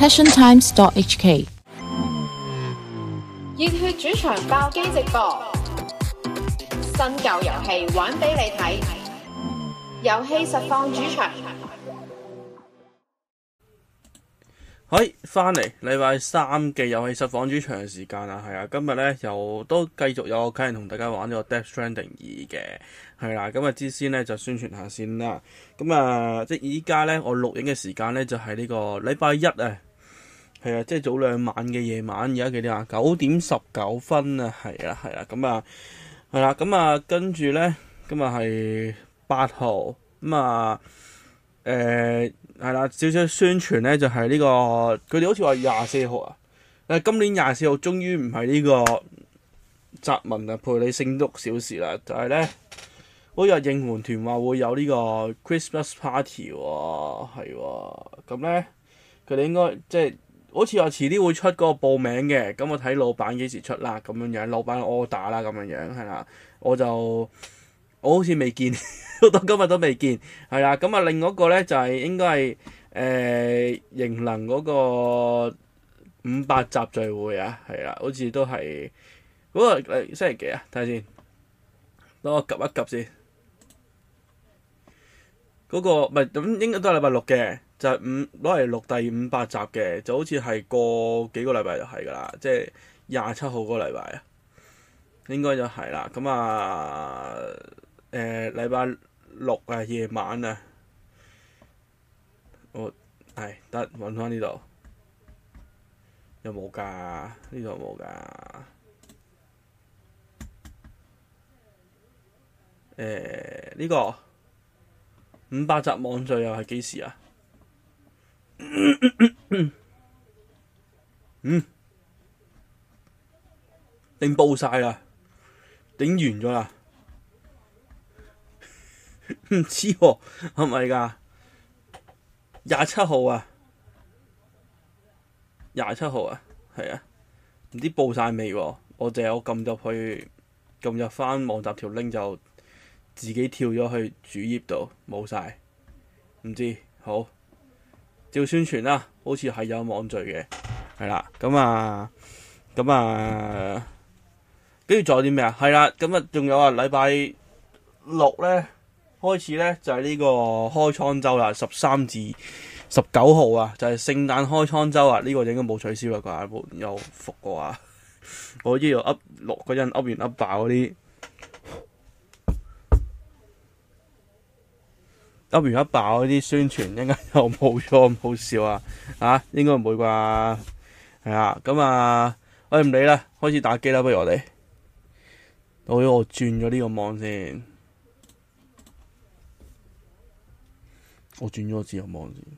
passiontimes.hk。 熱血主場爆機直播，新舊遊戲玩俾你睇，遊戲實況主場。 翻嚟禮拜三嘅遊戲實況主場嘅時間啦，係啊，今日咧又都繼續有個 client 同大家玩呢個 Death Stranding 2嘅，係啦，咁啊之先咧就宣傳下先啦，咁啊即係依家咧我錄影嘅時間咧就係呢個禮拜一啊，係啊，即係早2晚嘅夜晚，而家幾點啊？9:19啊，係啦，咁啊係啦，咁啊跟住咧今日係8號，咁啊係啦，少少宣傳咧就係呢個，佢哋好似話24號啊，今年24號終於唔係呢個澤文啊陪你聖6小時啦，就係咧好似話應援團話會有呢個 Christmas Party 喎，係喎，咁咧佢哋應該即係好似話遲啲會出嗰個報名嘅，咁我睇老闆幾時出啦，咁樣樣，老闆 order 啦，咁樣樣係啦，我好似未見，到今日都未見，係啦。咁啊，另外一個咧就係應該係型能嗰個500集聚會啊，係啦，好似都係嗰個星期幾啊？睇下先，等我 𥄫 一 𥄫 先。嗰個唔係咁，應該都係禮拜6嘅，就係攞嚟錄第500集嘅，就好似係過幾個禮拜就係㗎啦，即係27號嗰個禮拜啊，應該就係啦。咁啊〜禮拜6啊夜晚啊，我係得揾翻呢度，有冇㗎？呢度有冇㗎？呢個500集網聚又係幾時啊？定報晒啦，頂完咗啦。唔知喎，係咪㗎？27號啊，27號啊，係啊，唔知報晒未喎？我淨係我撳入翻網站條 link 就自己跳咗去主頁度，冇晒，唔知好照宣傳啦，好似係有網聚嘅，係啦，咁啊，跟住仲有啲咩啊？係啦，咁啊仲有啊，禮拜6咧。開始咧就係呢個開倉周啦，13至19號啊，就係聖誕開倉周啊，呢個應該冇取消啦啩，冇有復過啊！我呢度噏落嗰陣噏完噏爆嗰啲，噏完噏爆嗰啲宣傳，應該又冇咗咁好笑啊！應該唔會啩？係啊，咁啊，我唔理啦，開始打機啦，不如我哋，我轉咗呢個網先。我轉咗自由網先。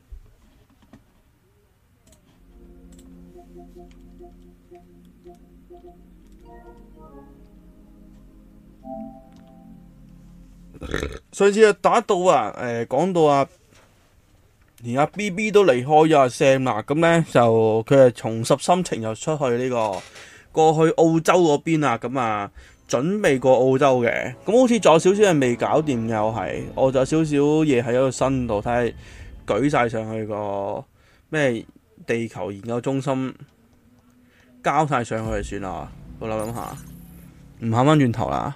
上次打到講到連阿 BB 都離開咗阿 Sam 啦，咁咧就佢係重拾心情又出去呢個過去澳洲嗰邊啊，咁啊準備過澳洲嘅，咁好似仲有少少嘢未搞掂，又係我仲有少少嘢喺個身度，睇下舉晒上去個咩地球研究中心交晒上去就算啦，我諗下，唔行翻轉頭啦。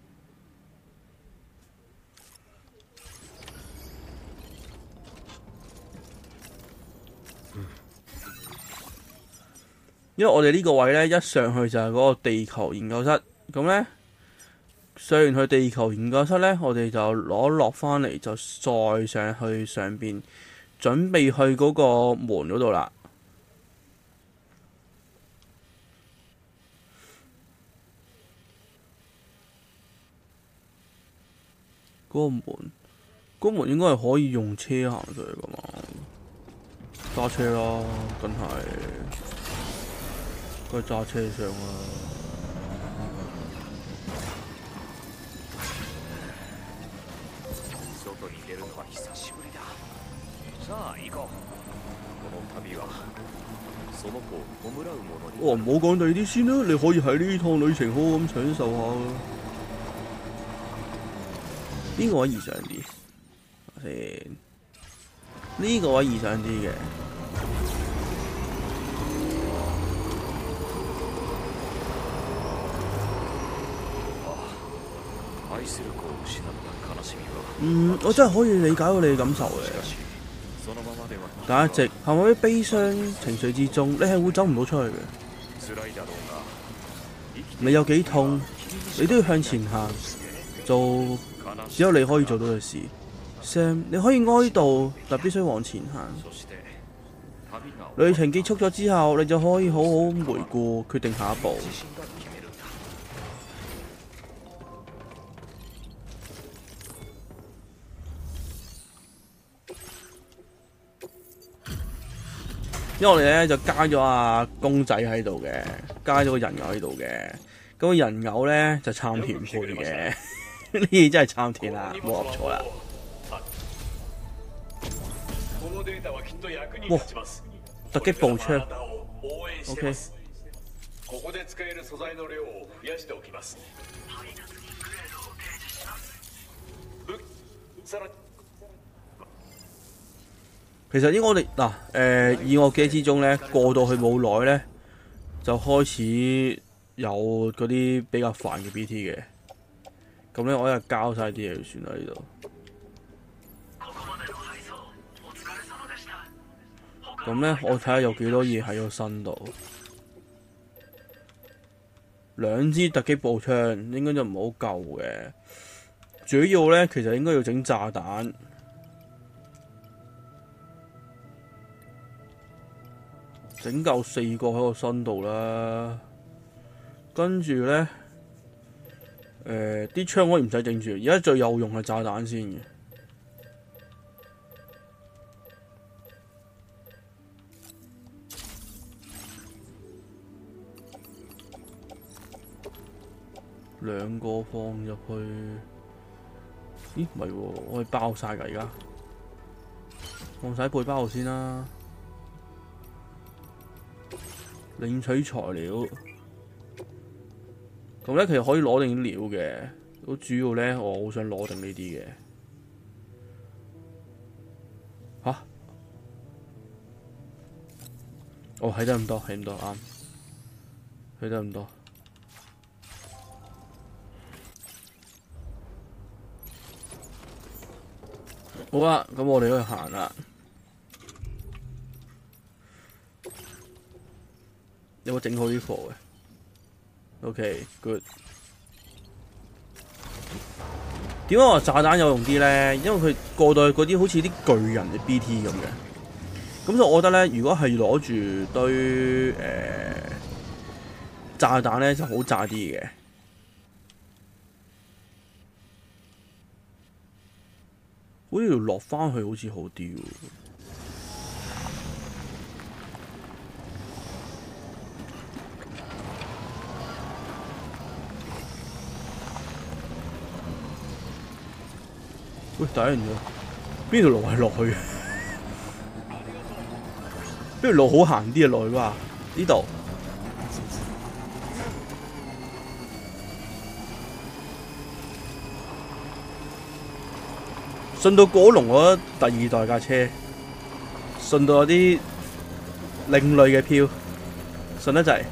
因為我哋呢個位咧，一上去就係嗰個地球研究室，咁咧上完去地球研究室咧，我哋就落翻嚟，就再上去上邊，準備去嗰個門嗰度啦。嗰個門應該係可以用車行上去噶嘛？揸車咯，梗係。該揸車上啦。唔好講第二啲先啦，你可以喺呢趟旅程好好咁享受下㗎。邊個位易上啲？先，呢個位易上啲嘅。 我真係可以理解到你嘅感受嘅。但一直陷喺悲傷情緒之中，你係會走唔到出去嘅。你有幾痛，你都要向前行，做只有你可以做到嘅事。Sam， 你可以哀悼，但必須往前行。旅程結束咗之後，你就可以好好回顧，決定下一步。因為我哋咧就加咗阿公仔喺度嘅，加咗個人偶喺度嘅。咁個人偶咧就參田配嘅，呢嘢真係參田啦，冇噏錯啦。哇！突擊步槍 ，OK。其實應該我哋嗱以我記憶之中咧，過到去冇耐咧，就開始有嗰啲比較煩嘅 BT 嘅。咁咧，我一日交晒啲嘢就算啦呢度。咁咧，我睇下有幾多嘢喺個身度。2支突擊步槍應該就唔好夠嘅。主要咧，其實應該要整炸彈。整夠4個喺個身度啦，跟住咧，啲槍可以唔使整住，而家最有用係炸彈先嘅。2個放入去，咦唔係喎，我可以包晒㗎而家，放晒背包度先啦。領取材料，咁咧其實可以攞定啲料嘅，都主要咧我好想攞定呢啲嘅。吓？哦，係得咁多，係咁多，啱，係得咁多。好啦，咁我哋可以行啦。有冇整好啲貨嘅 ？OK，good。點解話炸彈有用啲咧？因為佢過到去嗰啲好似啲巨人嘅 BT 咁嘅。咁所以我覺得咧，如果係攞住堆炸彈咧，就好炸啲嘅。好似要落翻去好似好啲喎。喂，打人咗！邊條路係落去？邊條路好行啲啊？落去哇！呢度順到果龍嗰第2代架車，順到有啲另類嘅飄，順得滯。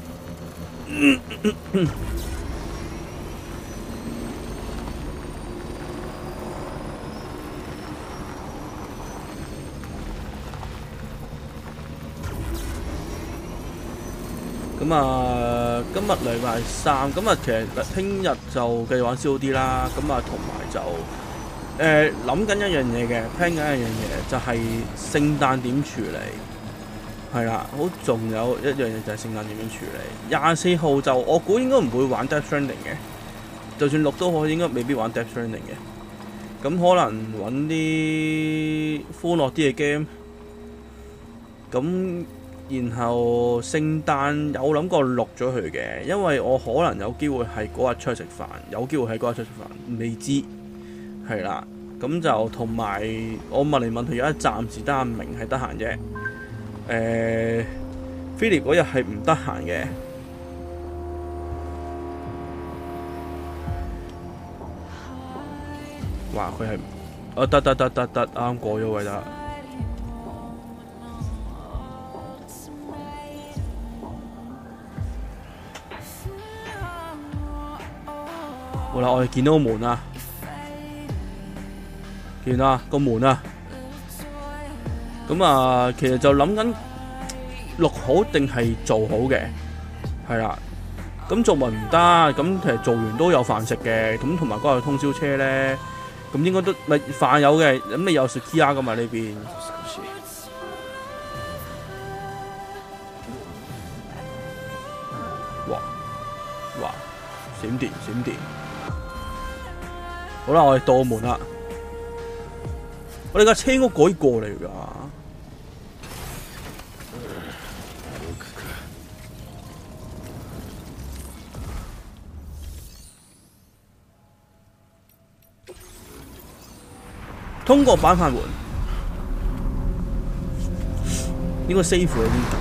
咁啊，今日禮拜3，咁啊，其實聽日就繼續玩 COD 啦。咁啊，同埋就諗緊一樣嘢嘅 ，plan 緊一樣嘢，就係聖誕點處理。係啦，好，仲有一樣嘢就係聖誕點樣處理。24號就我估應該唔會玩 Death Stranding 嘅，就算錄都好，應該未必玩 Death Stranding 嘅。咁可能揾啲歡樂啲嘅 game。咁然後聖誕有諗過錄咗佢嘅，因為我可能有機會係嗰日出去食飯，有機會喺嗰日出去食飯，未知係啦。咁就同埋我問嚟問去，而家暫時得阿明係得閒啫。Philip 嗰日係唔得閒嘅。哇！佢係得，啱過咗位得。好啦，我哋見到個門啦。 見啊個門啊，咁啊其實就諗緊錄好定係做好嘅，係啦。咁做文唔得，咁其實做完都有飯食嘅，咁同埋嗰日通宵車咧，咁應該都咪飯有嘅，咁你有食 Kia 噶嘛呢邊？哇！閃電！好啦，我哋到門啦，我哋架車應該改過嚟㗎。通過板塊門，應該 safe 嘅呢度。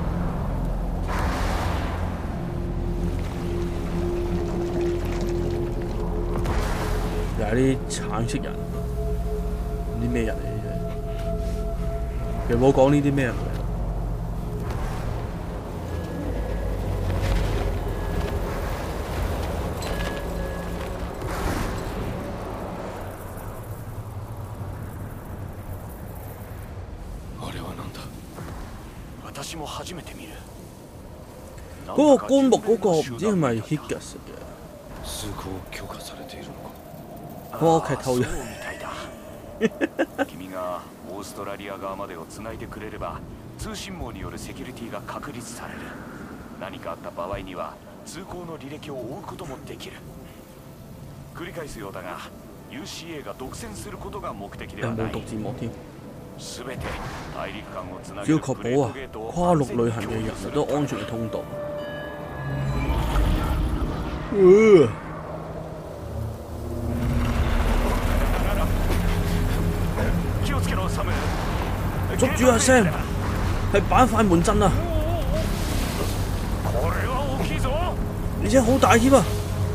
又係啲橙色人，唔知咩人嚟嘅啫。其實冇講呢啲咩人嚟。嗰個棺木嗰個唔知係咪 Higas 嘅？我劇透咗。 君がオーストラリア側までをつないでくれれば、通信網によるセキュリティが確立される。何かあった場合には通行の履歴を追うこともできる。繰り返すようだが、UCA が獨占することが目的ではない。 冇讀字幕添。 すべて大陸間をつな只要げる確保啊，跨陸旅行嘅人都安全嘅通道。捉住阿 Sam， 係板塊門震啊！而且好大添啊！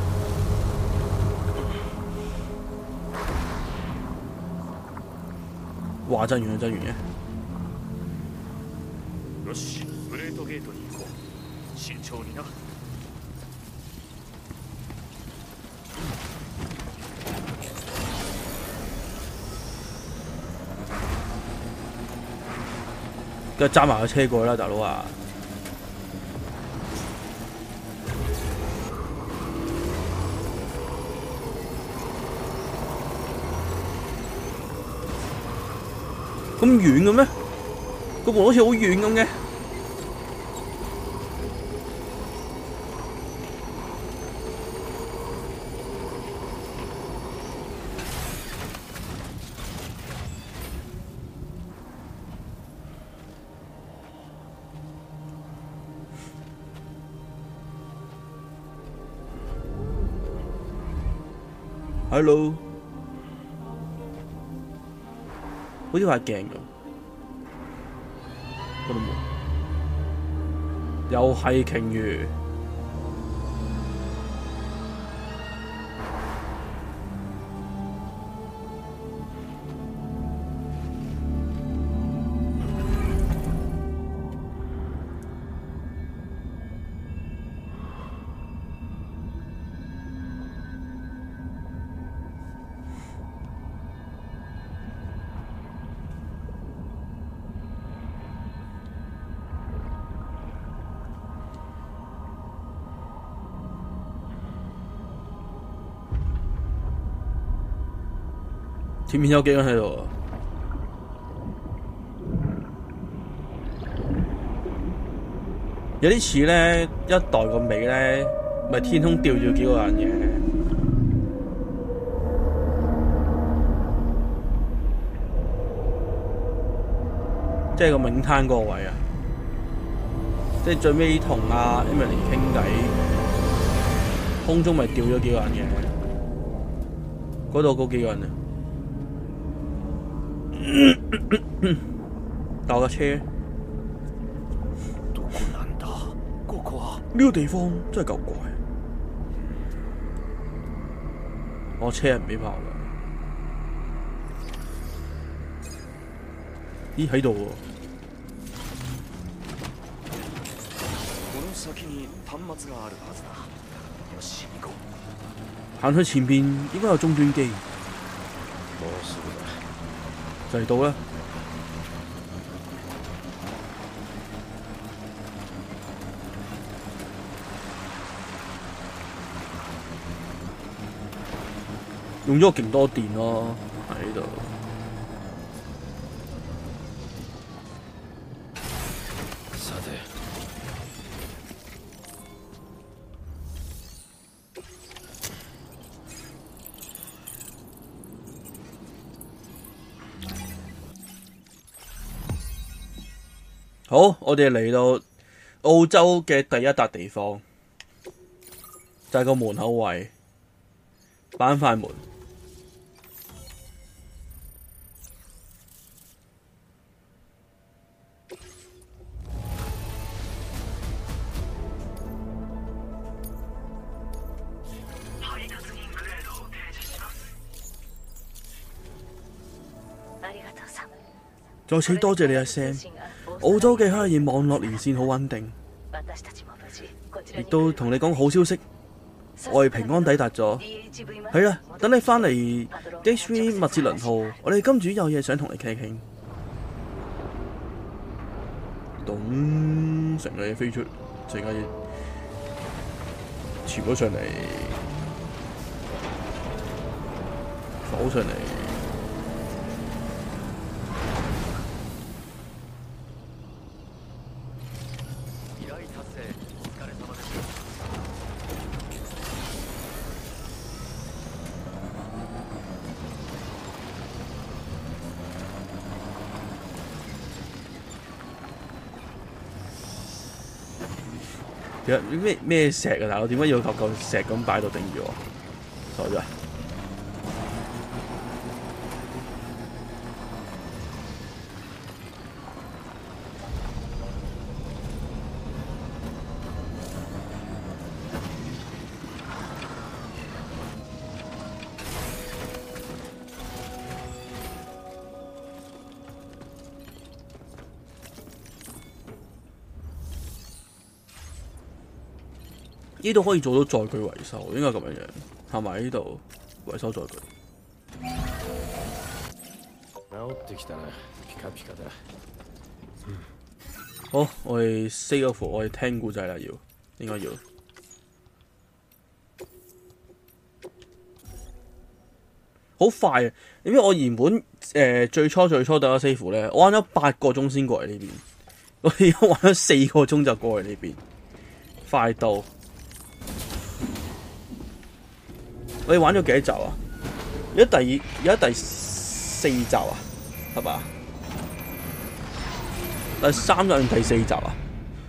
哇！震完嘅。 よし、グレートゲートに行こう。慎重にな。 梗係揸埋個車過去啦，大佬啊！咁遠嘅咩？個門好似好遠咁嘅。Hello， 好似塊鏡咁，嗰度冇，又係鯨魚。前面有幾個人喺度啊！有啲似咧一代個尾咧，咪天空吊住幾個人嘅，即係個冥灘嗰個位啊！即係最尾同阿 Emily 傾偈，空中咪吊咗幾個人嘅，嗰度嗰幾個人啊！搭架車，呢個地方真係夠怪。我車人唔俾炮㗎。咦喺度喎？行去前邊應該有終端機。 就嚟到啦。用咗勁多電咯喺呢度。好，我哋嚟到澳洲嘅第一笪地方，就係個門口位，板塊門。再次多謝你阿 Sam， 澳洲嘅虛擬網絡連線好穩定，亦都同你講好消息，我哋平安抵達咗。係啦，等你返嚟 D3 麥哲倫號，我哋金主有嘢想同你傾傾。咚，成個嘢飛出，成個嘢潛咗上嚟，浮上嚟。咩石啊，大佬？點解要嚿石咁擺到頂住我？傻咗啊！呢度可以做到載具維修，應該咁樣樣，係咪？呢度維修載具。好，我哋 save off， 我哋聽故仔啦，應該要。好快啊！因為我原本最初第一個 save 咧，我玩咗8個鐘先過嚟呢邊，我而家玩咗4個鐘就過嚟呢邊，快到。我哋玩咗幾多集啊？而家第4集啊，係嘛？第3集定第4集啊？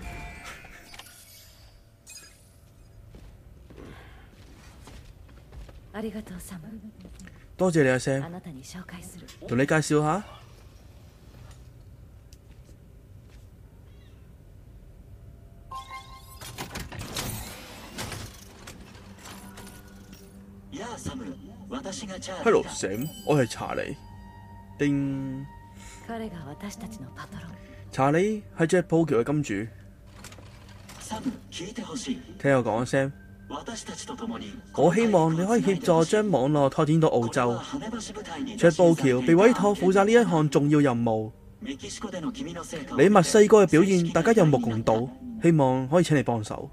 多謝你阿 Sam， 同你介紹下。Hello Sam， 我係查理。叮，查理係隻布橋嘅金主。聽我講啊 Sam， 我希望你可以協助將網絡拓展到澳洲。卓布橋被委託負責呢一項重要任務。你墨西哥嘅表現，大家有目共睹，希望可以請你幫手。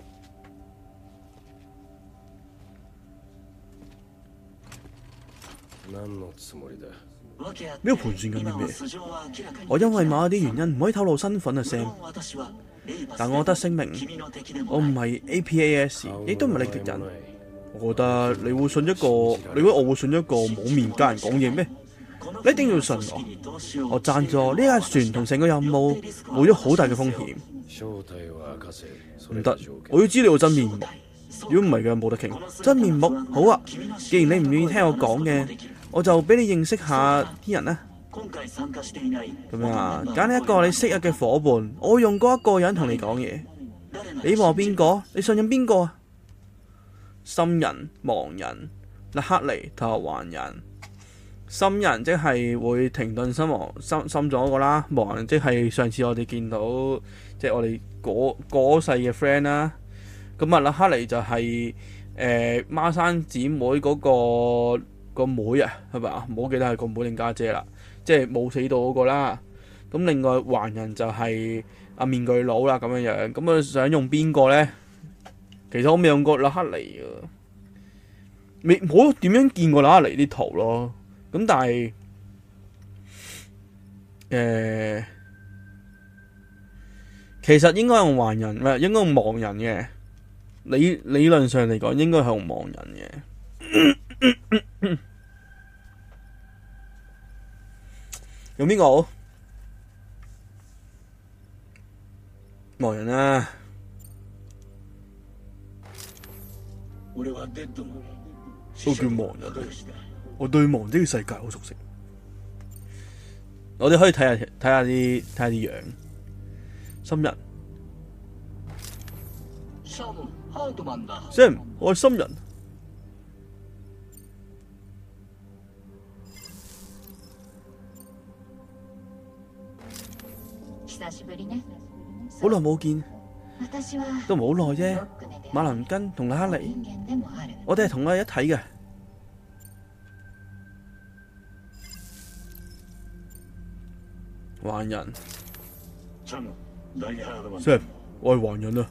呢個盤算緊啲咩？我因為某一啲原因唔可以透露身份啊 Sam， 但我覺得聲明，我唔係 APAS， 亦都唔係你敵人。我覺得你會信一個，你覺得我會信一個冇面家人講嘢咩？你一定要信我。我贊助呢架船同成個任務冒咗好大嘅風險。唔得，我要知你個真面目。如果唔係嘅，冇得傾。真面目好啊！既然你唔願意聽我講嘅，我就俾你認識下啲人啦。咁樣啊，揀一個你昔日嘅伙伴，我會用嗰一個人同你講嘢。你望邊個？你信任邊個啊？心人、盲人、勒克尼同埋還人。心人即係會停頓心咗嗰個啦，盲人即係上次我哋見到，即係我哋嗰世嘅 friend 啦。咁啊，勒克尼就係孖生姊妹嗰個妹啊，係咪啊？唔好記得係個妹定家姐啦，即係冇死到嗰個啦。咁另外還人就係面具佬啦，咁樣。咁佢想用邊個咧？其實我未用過拉克尼嘅，冇點樣見過拉克尼啲圖咯。咁但係其實應該用還人，唔係應該用亡人嘅。理論上嚟講，應該係用亡人嘅。用邊個好？亡人啊！都叫亡人。我對亡者嘅世界好熟悉。我哋可以睇下啲樣。心人 Sam， 我係心人。好耐冇見，都唔好耐啫。馬林根同拉克尼，我哋係同我哋一體嘅。還人 Sam， 我係還人啊。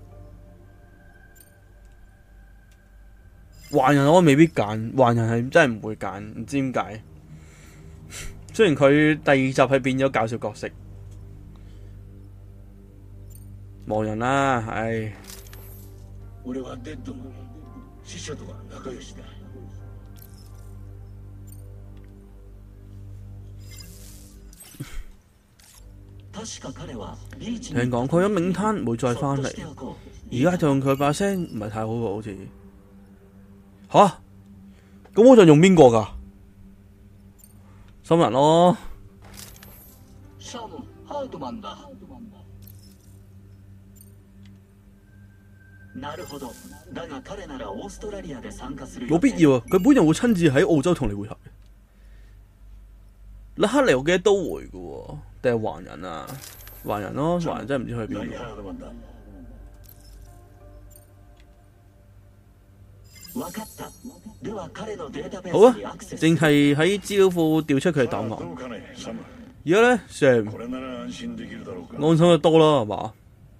還人我未必揀，還人係真係唔會揀，唔知點解。雖然佢第二集係變咗搞笑角色，亡人啦，唉。聽講佢喺冥灘唔會再返嚟，而家就用佢把聲唔係太好喎，好似吓，咁我就用邊個㗎？心人咯。冇必要啊！佢本人會親自喺澳洲同你會合。拉克尼我記得都會嘅喎，定係還人啊？還人咯，還人真係唔知去邊度。好啊，淨係喺資料庫調出佢嘅檔案。而家咧，Sam，安心得多啦，係嘛？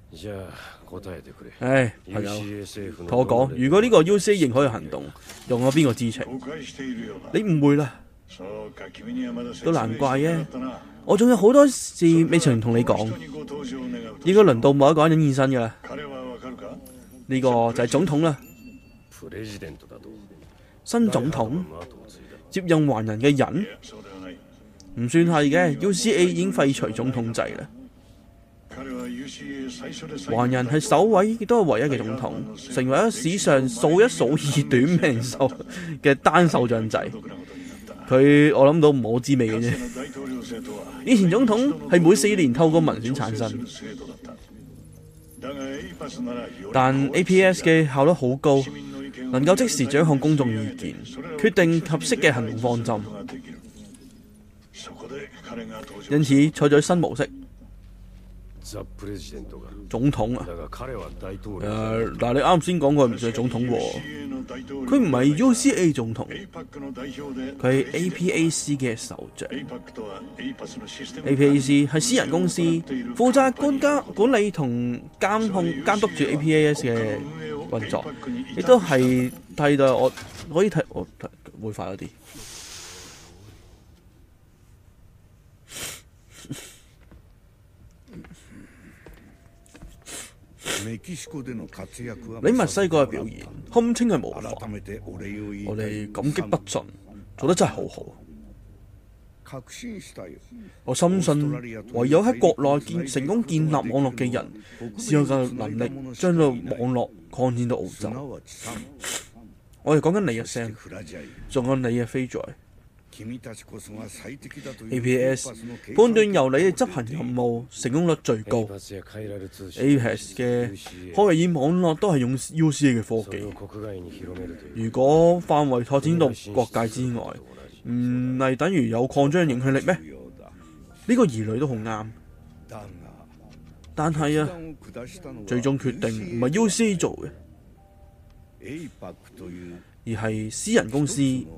唉，朋友，同我講，如果呢個 UCA 認可嘅行動用咗邊個知情？你誤會啦，都難怪嘅。我仲有好多事未曾同你講，應該輪到某一個人現身㗎啦。呢個就係總統啦，新總統接任還人嘅人唔算係嘅 ，UCA 已經廢除總統制啦。還人係首位，亦都係唯一嘅總統，成為咗史上數一數二短命壽嘅單首長制。佢我諗到唔好滋味嘅啫。以前總統係每4年透過民選產生，但 APS 嘅效率好高，能夠即時掌控公眾意見，決定合適嘅行動方針，因此採取新模式。總統啊，但係你啱先講佢唔算係總統喎，佢唔係 UCA 總統，佢係 APAC 嘅首長。APAC 係私人公司，負責管理同監督住 APAS 嘅運作，亦都係替代我可以睇我會快咗啲。你墨西哥嘅表現堪稱係模範，我哋感激不盡，做得真係好好。我深信唯有喺國內成功建立網絡嘅人，先有個能力將個網絡擴展到澳洲。我哋講緊你嘅聲，仲有你嘅飛在。APS 判斷由你哋執行任務成功率最高。APS 嘅開爾網絡都係用 UCA 嘅科技。如果範圍拓展到國界之外，唔係等於有擴張影響力咩？呢個疑慮都好啱。但係啊，最終決定唔係 UCA 做嘅。 而係私人公司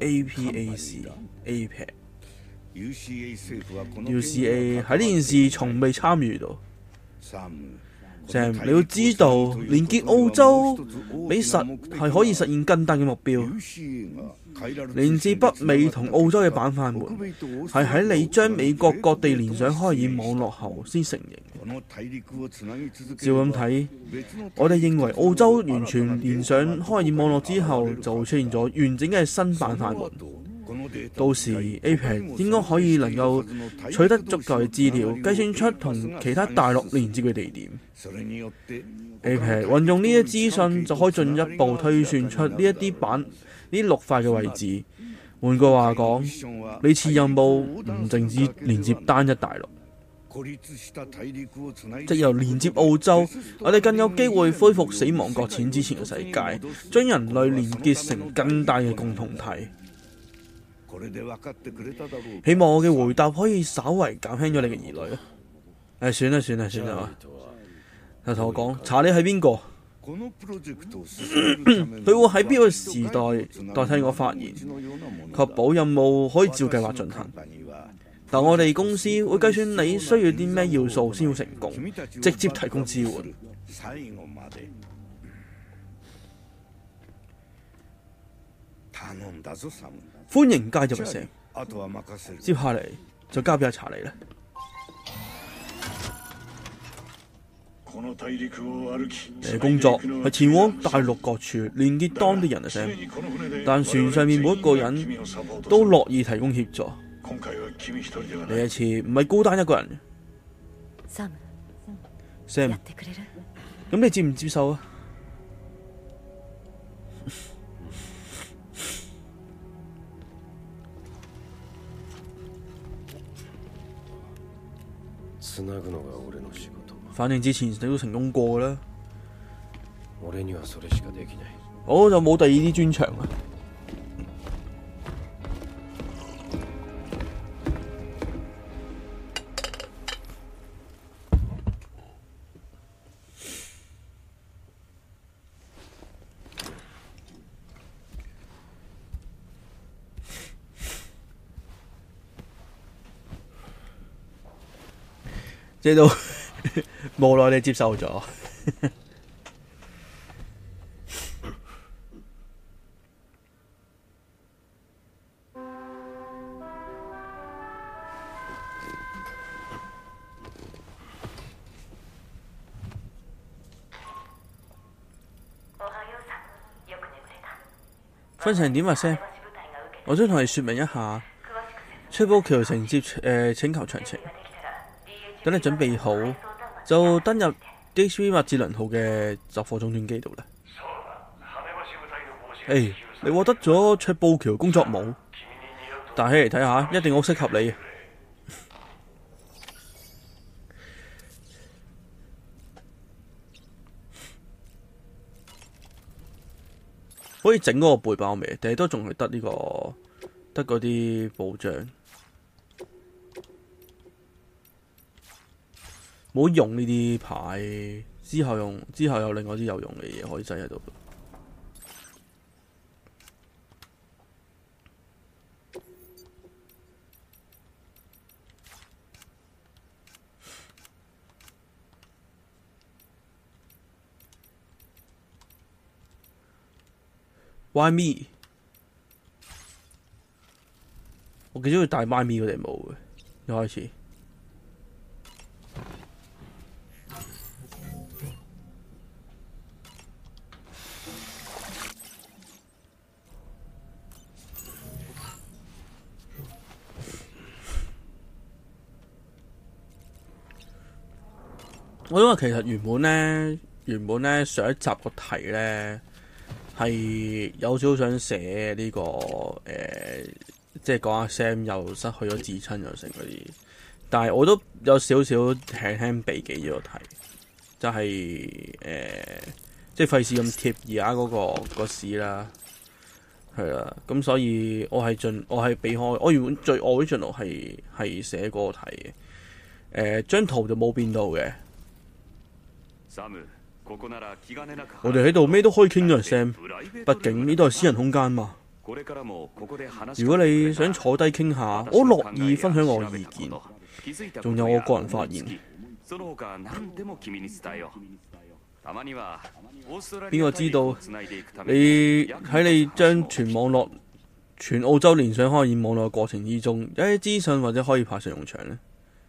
APAC。UCA 喺呢件事從未參與到。Sam， 你要知道，連結澳洲比實係可以實現更大嘅目標。連接北美同澳洲嘅板塊門係喺你將美國各地連上開爾網絡後先成型。照咁睇，我哋認為澳洲完全連上開爾網絡之後，就會出現咗完整嘅新板塊門。到時 APEC 應該可以能夠取得足夠嘅資料，計算出同其他大陸連接嘅地點。APEC 運用呢啲資訊就可以進一步推算出呢啲陸塊嘅位置。換句話講，呢次任務唔淨止連接單一大陸，即由連接澳洲，我哋更有機會恢復死亡擱淺之前嘅世界，將人類連結成更大嘅共同體。希望我嘅回答可以稍為減輕咗你嘅疑慮。算啦，就同我講，查理係邊個？佢會喺邊個時代代替我發言，確保任務可以照計劃進行。但我哋公司會計算你需要啲咩要素先會成功，直接提供支援。歡迎加入Sam，接下嚟就交俾阿查理啦。你嘅工作係前往大陸各處連結當地人嘅Sam，但船上面每一個人都樂意提供協助。呢一次唔係孤單一個人。Sam， 咁你接唔接受啊？反正之前你都成功過啦，我就冇第二啲專長啦。即都無奈你接受咗。瞓成點啊，Sam？我想同你說明一下，出寶橋承接請求詳情。等你準備好，就登入 DHV 麥哲倫號嘅集貨總轉機度啦。你獲得咗出寶橋工作帽，戴起嚟睇下，一定好適合你。可以整嗰個背包未？定係都仲係得呢個得嗰啲保障？唔好用呢啲牌，之後有另外啲有用嘅嘢可以擠喺度。Why me？ 我幾中意戴 Why me 嗰頂帽嘅，一開始。我因為其實原本咧上一集個題咧係有少少想寫呢、這個即係講阿 Sam 又失去咗至親又成嗰啲，但係我都有少少輕輕避忌咗個題，就係、即係費事咁貼而家嗰個市啦，係啦，咁所以我係避開，我原本最 original 係寫嗰個題嘅，張圖就冇變到嘅。 サム、 我哋喺度咩都可以傾嘅 Sam， 畢竟呢度係私人空間嘛。如果你想坐低傾下，我樂意分享我嘅意見，仲有我個人發言。邊個知道你將全澳洲連上開展網絡嘅過程之中，有啲資訊或者可以派上用場呢？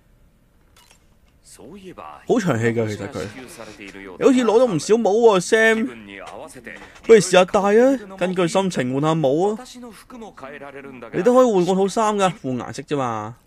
好長氣㗎，其實佢好似攞到唔少帽喎 ，Sam。不如試下戴啊，根據心情換下帽啊。你都可以換個套衫㗎，換顏色啫嘛。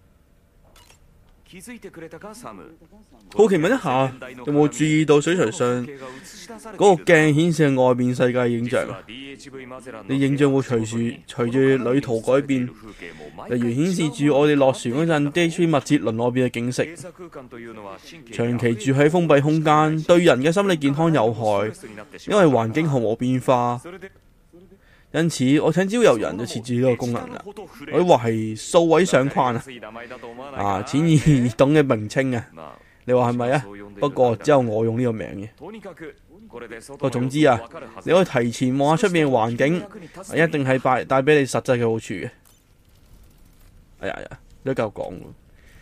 好奇問一下，有冇注意到水槽上嗰個鏡顯示外面世界影像？你影像會隨住旅途改變，例如顯示住我哋落船嗰陣 DH 密接鄰外邊嘅景色。長期住喺封閉空間對人嘅心理健康有害，因為環境毫無變化。因此，我請招遊人就設置呢個功能啦。我哋話係數位相框啊，淺易懂嘅名稱啊。你話係咪啊？不過只有我用呢個名嘅。總之啊，你可以提前望下出面嘅環境，一定係帶俾你實際嘅好處嘅。哎呀，都夠講喎。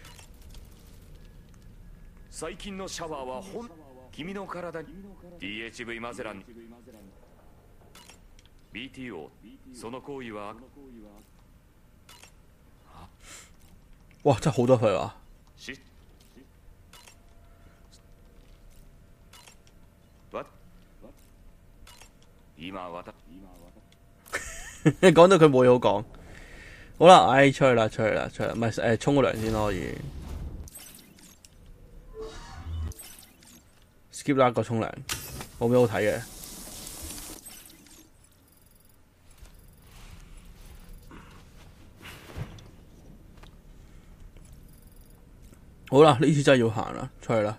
最近のシャワーは君の体に DHV マゼラン BTO その行為は哇，真係好多佢啊！講到佢冇嘢好講，好啦，出去啦，唔係沖個涼先咯，可以 skip 啦個沖涼，冇咩好睇嘅。好啦，呢次真係要行啦，出去啦。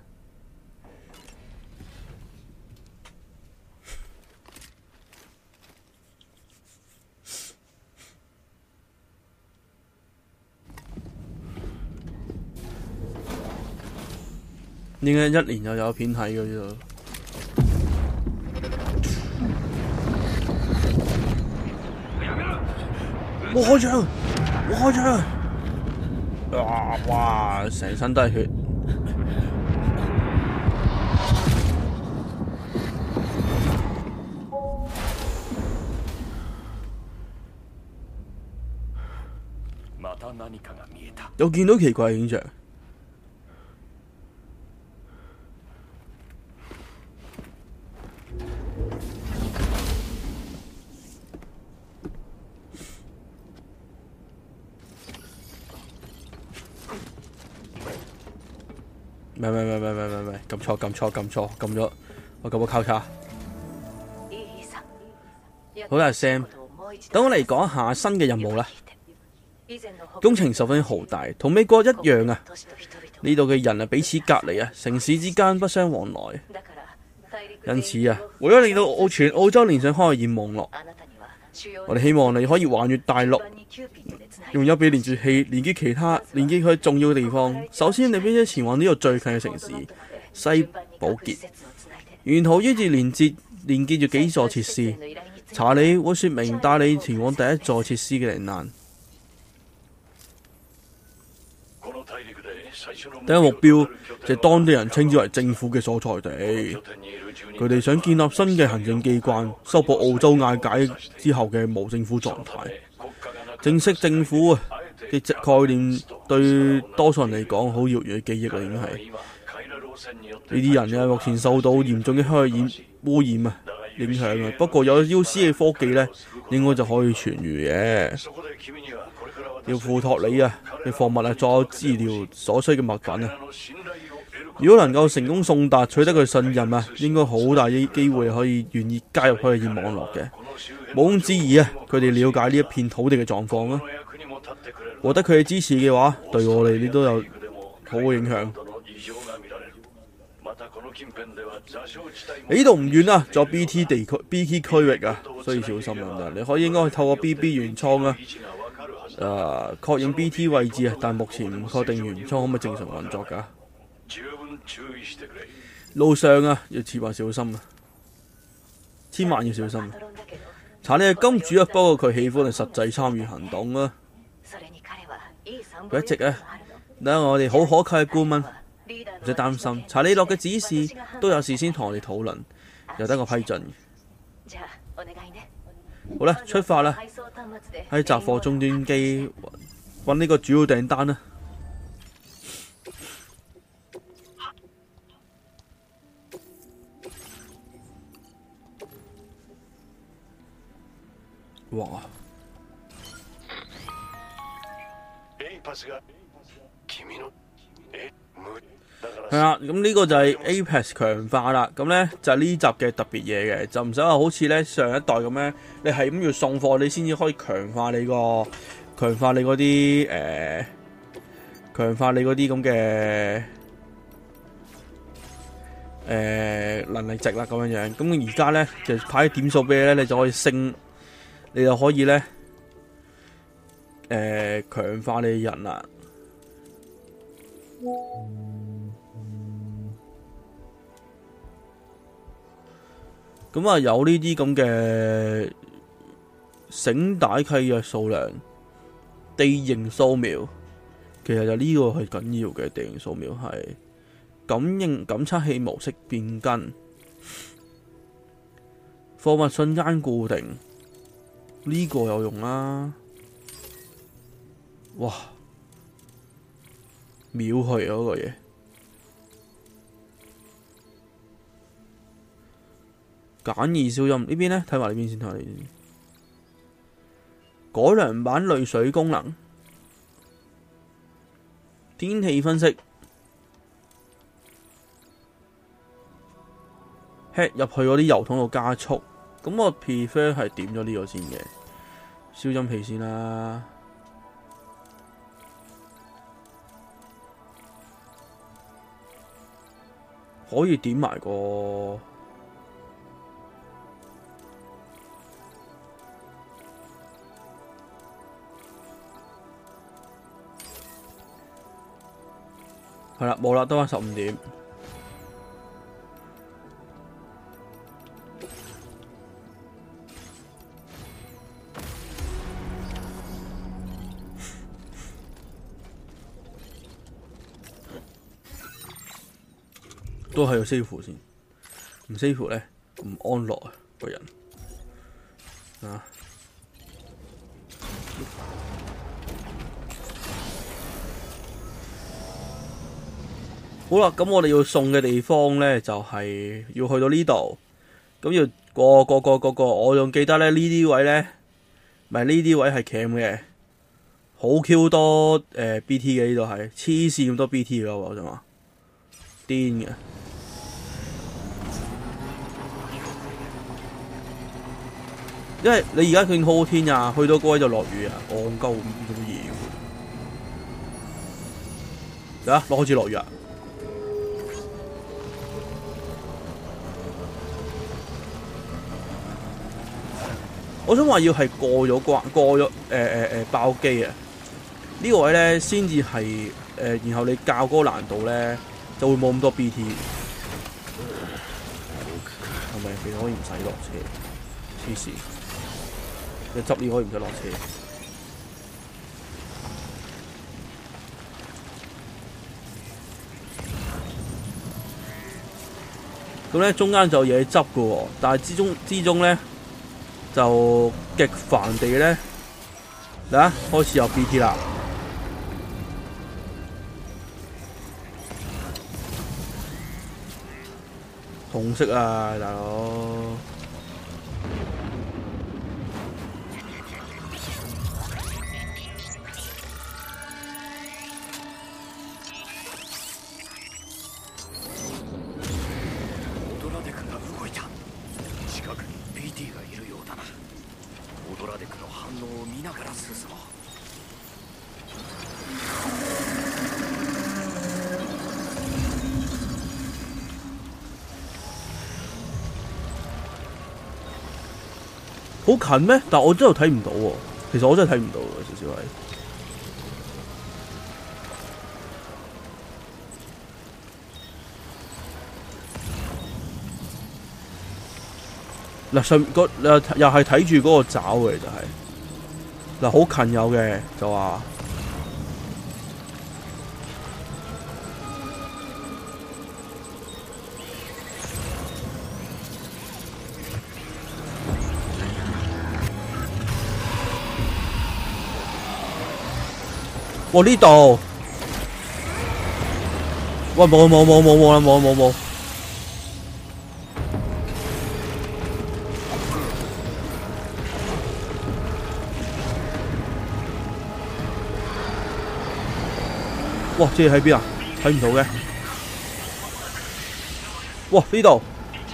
應該一年又有片睇嘅呢度。我開槍！哇！成身都係血。又見到奇怪嘅影像。唔係，撳咗，我撳個交叉。好啦 ，Sam， 等我嚟講下新嘅任務啦。工程十分豪大，同美國一樣啊。呢度嘅人啊彼此隔離啊，城市之間不相往來。因此啊，為咗令到全澳洲連上開展網絡，我哋希望你可以橫越大陸。用有比連接器連結佢重要嘅地方。首先，你必須前往呢個最近嘅城市西寶傑，沿途依住連結住幾座設施。查理會說明帶你前往第一座設施嘅罹難。第一個目標就係當地人稱之為政府嘅所在地，佢哋想建立新嘅行政機關，修補澳洲瓦解之後嘅無政府狀態。正式政府啊嘅概念對多數人嚟講好遙遠嘅記憶啦，已經係呢啲人啊，目前受到嚴重嘅香染污染啊影響啊。不過有 UC 嘅科技咧，應該就可以痊愈嘅。要付託你啊嘅貨物啊，再有資料所需嘅物品啊。如果能夠成功送達，取得佢信任啊，應該好大機會可以願意加入開展網絡嘅。毋庸置疑啊，佢哋了解呢一片土地嘅狀況啊，獲得佢嘅支持嘅話，對我哋呢都有好嘅影響。呢度唔遠啊，仲有 BT 區域啊，所以小心啊！你可以應該透過 BB 原倉啊，確認 BT 位置啊，但目前唔確定原倉可唔可以正常運作㗎。 路上啊，要千萬小心啊！千萬要小心啊！查理係金主啊，不過佢喜歡係實際參與行動啊。佢一直啊，等我哋好可靠嘅顧問，唔使擔心。查理落嘅指示都有事先同我哋討論，又得個批准。好啦，出發啦！喺雜貨終端機揾呢個主要訂單啦。哇！係啊，咁呢個就係 Apex 強化啦。咁咧就係呢集嘅特別嘢嘅，就唔使話好似咧上一代咁咧，你係咁要送貨，你先至可以強化你嗰啲咁嘅能力值啦，咁樣樣。咁而家咧就派啲點數俾你咧，你就可以升，你就可以咧強化你嘅人啦。咁啊，有呢啲咁嘅繩帶契約數量、地形掃描，其實就呢個係緊要嘅。地形掃描係感測器模式變更，貨物瞬間固定，呢個有用啦。哇！秒去嗰個嘢。簡易消音呢邊呢，睇埋呢邊先，睇埋呢邊。改良版濾水功能，天氣分析 ，head 入去嗰啲油桶度加速。咁我 prefer 係點咗呢個先嘅，消音器先啦。可以點埋個。係啦，冇啦，得返15點。都係要 save 先，唔 save 咧唔安樂啊個人啊。好啦，咁我哋要送嘅地方咧，就係要去到呢度，咁要個，我仲記得咧呢啲位咧，唔係呢啲位係 cam 嘅，好 Q 多BT 嘅，呢度係黐線咁多 BT 嘅喎，啫嘛，癲嘅。因為你而家見好天啊，去到嗰位就落雨啊，戇鳩咁嘢喎。啊，開始落雨啊！我想話要係過咗爆機啊！呢個位咧先至係然後你較嗰個難度咧就會冇咁多 BT，係咪？其實可以唔使落車，黐線！你執呢可以唔使落車。咁咧中間就有嘢執嘅喎，但係之中咧就極煩地咧，嚟啊開始有 BT 啦，紅色啊大佬！好近咩？但我真係睇唔到喎。其實我真係睇唔到喎，少少係。 嗱上個又係睇住嗰個爪嘅就係、嗱好近有嘅就話。哇呢度，喂冇啦冇，哇即係喺邊啊？睇唔到嘅，哇呢度。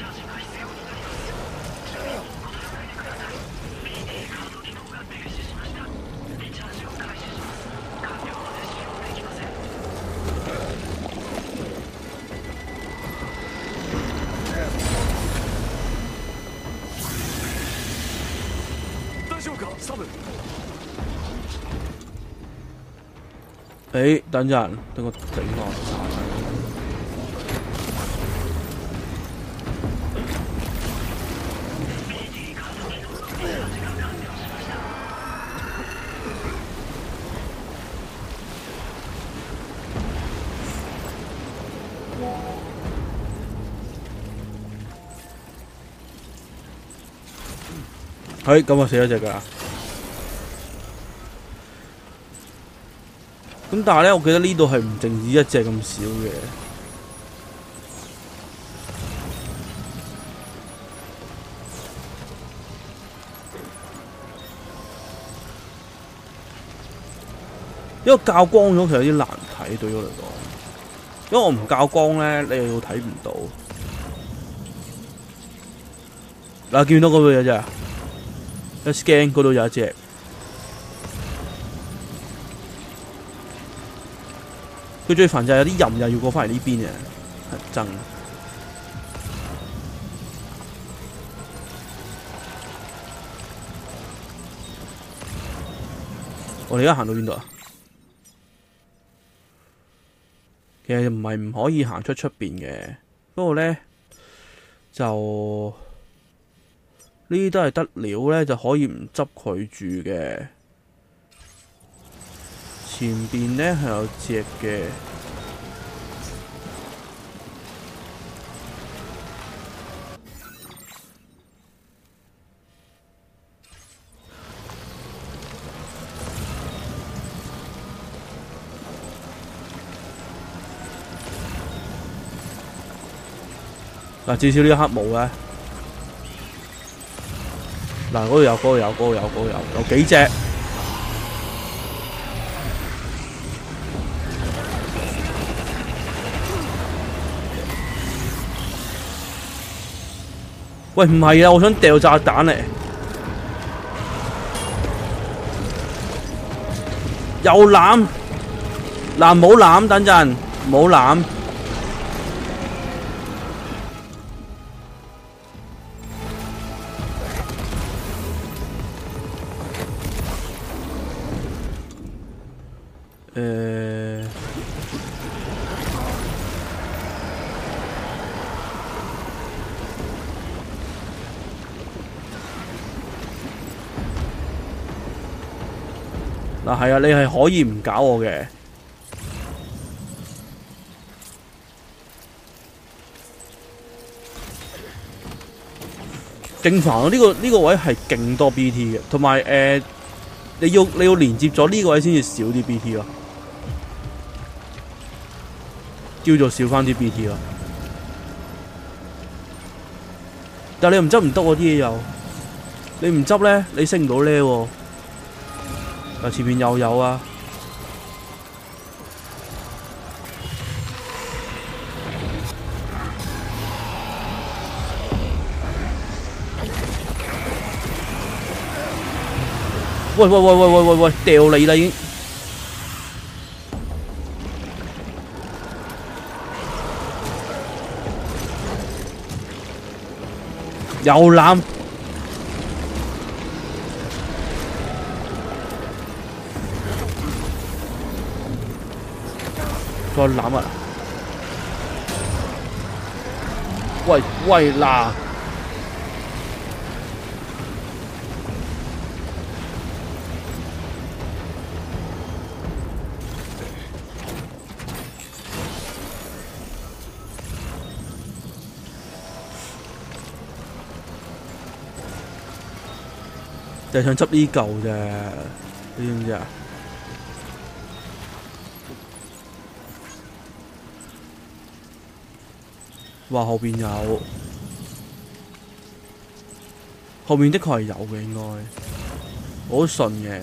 等陣，等我整我。咁啊死咗隻㗎。咁但係咧，我記得呢度係唔淨止一隻咁少嘅。因為較光咗，其實有啲難睇對我嚟講。因為我唔較光咧，你又睇唔到。嗱，見到嗰度有隻，一 scan 嗰度有一隻。佢最煩就係有啲人又要過返嚟呢邊嘅，係憎。我哋而家行到邊度啊？其實唔係唔可以行出邊嘅，不過咧就呢啲都係得料咧，就可以唔執佢住嘅。前邊咧係有隻嘅，嗱至少呢一刻冇咧。嗱嗰度有，嗰度有，嗰度有，嗰度有，有幾隻。喂，唔係啊！我想掉炸彈嚟，又攬嗱，唔好攬，等陣唔好攬。嗱係啊，你係可以唔搞我嘅。勁煩啊！呢個位係勁多 BT 嘅，同埋你要連接咗呢個位先至少啲 BT 咯，叫做少翻啲 BT 咯。但係你唔執唔得喎，啲嘢又你唔執咧，你升唔到呢喎。嗱，前面又有啊！喂，掉你啦已經！又攬！再攬啊！喂嗱！ 就係想執呢嚿啫，你知唔知啊？哇！後邊有，後面的確係有嘅，應該我都信嘅。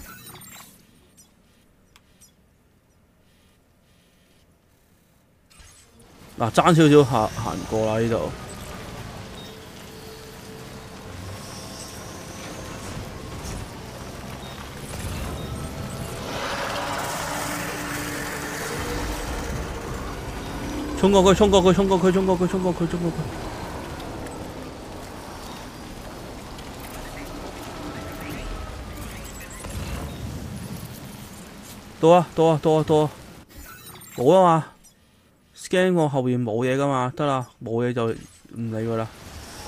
嗱，爭少少行過啦呢度。衝過去！衝過去！衝過去！衝過去！衝過去！衝過去！到啊！到啊！到啊！到啊！冇啊嘛 ，scan 我後邊冇嘢噶嘛，得啦，冇嘢就唔理佢啦。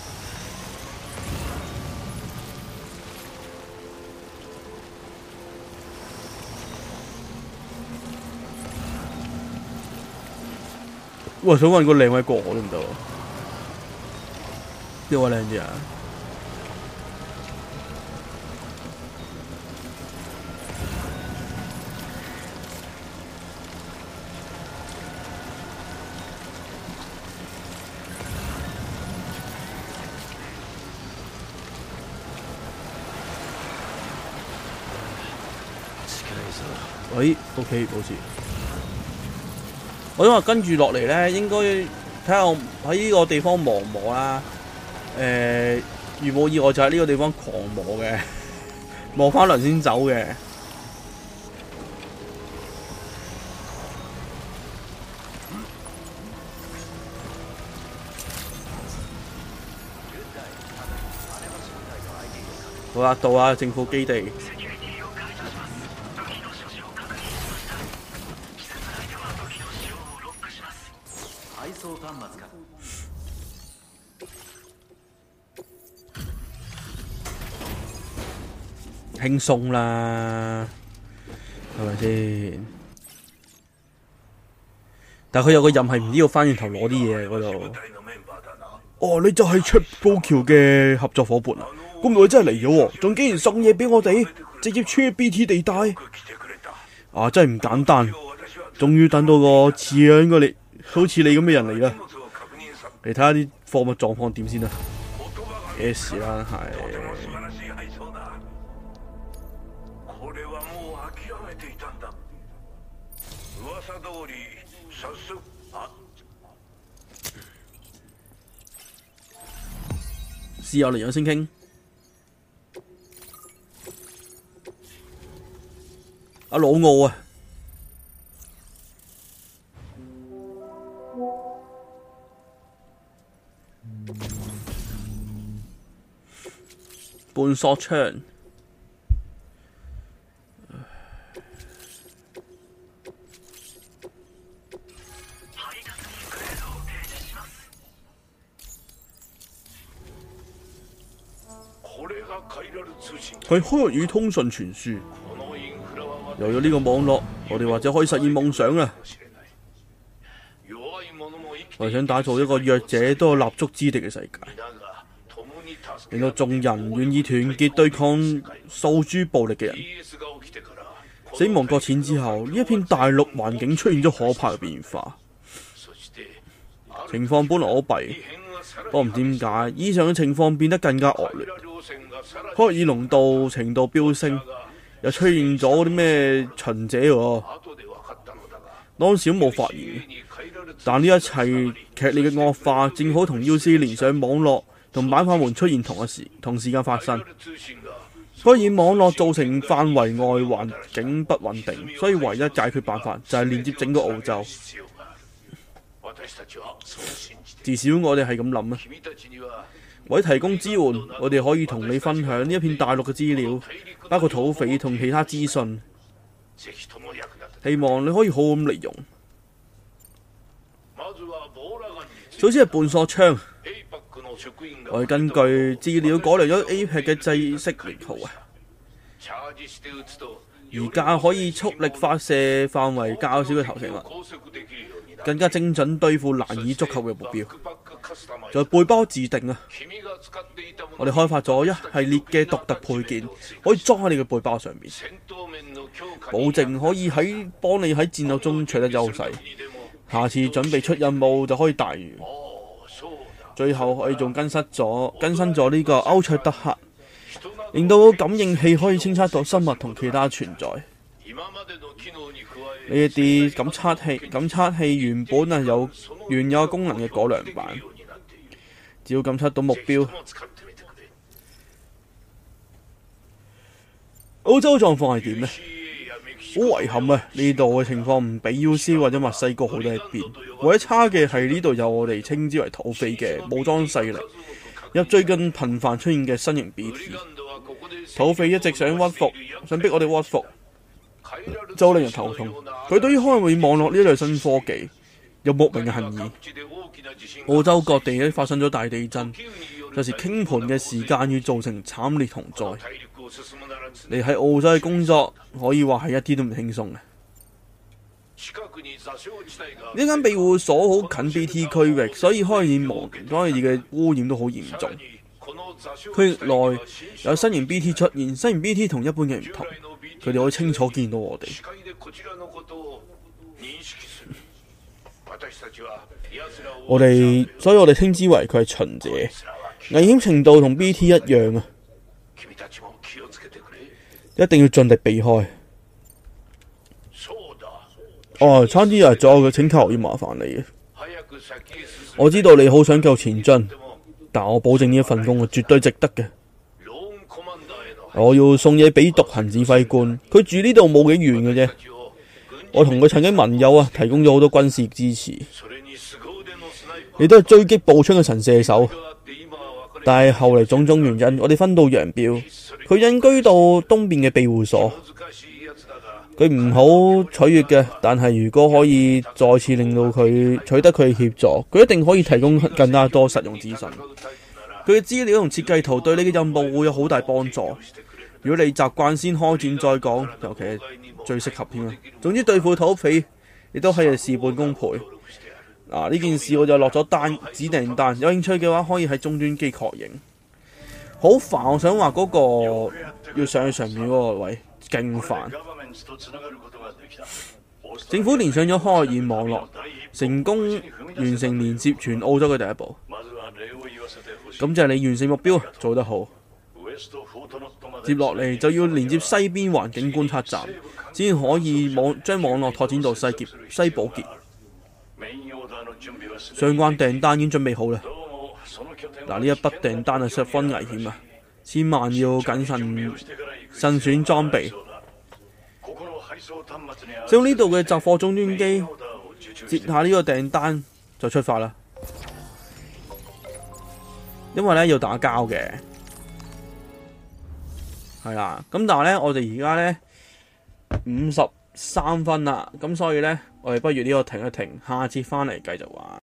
哇！想揾個靚位過我都唔得喎，邊位靚啲啊？喂 ，OK， 冇事。我因為跟住落嚟咧，應該睇下我喺呢個地方盲摸啦。如冇意外就喺呢個地方狂摸嘅，摸翻輪先走嘅。好啦，到啊，政府基地。輕鬆啦，係咪先？但係佢有個任係唔知要翻轉頭攞啲嘢嗰度。哦，你就係出高橋嘅合作伙伴啊！咁佢真係嚟咗喎，仲竟然送嘢俾我哋，直接穿 BT 地帶。啊，真係唔簡單，終於等到個似樣應該你好似你咁嘅人嚟啦。嚟睇下啲貨物狀況點先啦。S 啦，係。試下嚟咗先傾。阿老奧啊！半索槍。係開與通訊傳輸，有咗呢個網絡，我哋或者可以實現夢想啊！我想打造一個弱者都有立足之地嘅世界，令到眾人願意團結對抗訴諸暴力嘅人。死亡擱淺之後，呢一片大陸環境出現咗可怕嘅變化，情況本來可避，不過唔知點解以上嘅情況變得更加惡劣。克爾濃度程度飆升，又出現咗啲咩巡者喎？當時都冇發現，但呢一切劇烈嘅惡化，正好同 UC 連上網絡同版塊門出現同時間發生。不過以網絡造成範圍外環境不穩定，所以唯一解決辦法就係連接整個澳洲。至少我哋係咁諗啊！為提供支援，我哋可以同你分享呢一片大陸嘅資料，包括土匪同其他資訊，希望你可以好好咁利用。首先係半索槍，我哋根據資料改良咗 APEC 嘅制式型號啊，而家可以速力發射範圍較小嘅投射物，更加精準對付難以觸及嘅目標。 仲有背包自定啊！我哋開發咗一系列嘅獨特配件，可以裝喺你嘅背包上面，保證可以幫你喺戰鬥中取得優勢。下次準備出任務就可以大魚。最後我哋仲更新咗呢個歐卓德克，令到感應器可以偵測到生物同其他存在。呢一啲感測器原本係有原有功能嘅改良版，只要感測到目標。澳洲狀況係點呢？好遺憾啊！呢度嘅情況唔比 UC 或者墨西哥好得一邊。唯一差嘅係呢度有我哋稱之為土匪嘅武裝勢力，有最近頻繁出現嘅新型 BT。土匪一直想逼我哋屈服，就令人頭痛。佢對於開會網絡呢類新科技有莫名嘅恨意。澳洲各地咧發生咗大地震，有時傾盤嘅時間要造成慘烈洪災。你喺澳洲嘅工作可以話係一啲都唔輕鬆嘅。呢間庇護所好近 BT 區域，所以開爾嘅污染都好嚴重。區域內有新型 BT 出現，新型 BT 同一般嘅唔同，佢哋可以清楚見到我哋。所以我哋稱之為佢係巡者，危險程度同 BT 一樣啊！一定要盡力避開。差啲又係仲有個請求要麻煩你嘅。我知道你好想繼續前進，但我保證呢一份工係絕對值得嘅。我要送嘢俾獨行指揮官，佢住呢度冇幾遠嘅啫。我同佢曾經盟友啊，提供咗好多軍事支持。你都係追擊步槍嘅神射手，但係後嚟種種原因，我哋分道揚鑣。佢隱居到東邊嘅庇護所，佢唔好取悦嘅，但係如果可以再次令到佢取得佢嘅協助，佢一定可以提供更加多實用資訊。佢嘅資料同設計圖對你嘅任務會有好大幫助。如果你習慣先開戰再講，尤其係最適合添啦。總之對付土匪，亦都係事半功倍。呢件事我就落咗指訂單，有興趣嘅話可以喺終端機確認。好煩，我想話嗰個要上去上面嗰個位，勁煩。政府連上咗開爾網絡，成功完成連接全澳洲嘅第一步。咁就係你完成目標，做得好。接落嚟就要連接西邊環境觀察站，先可以將網絡拓展到西寶傑。相關訂單已經準備好啦。呢一筆訂單係十分危險啊！千萬要謹慎選裝備。使用呢度嘅集貨終端機，接下呢個訂單就出發啦。因為咧要打交嘅，係啦。咁但係咧，我哋而家咧53分啦，咁所以咧，我哋不如呢個停一停，下次翻嚟繼續玩。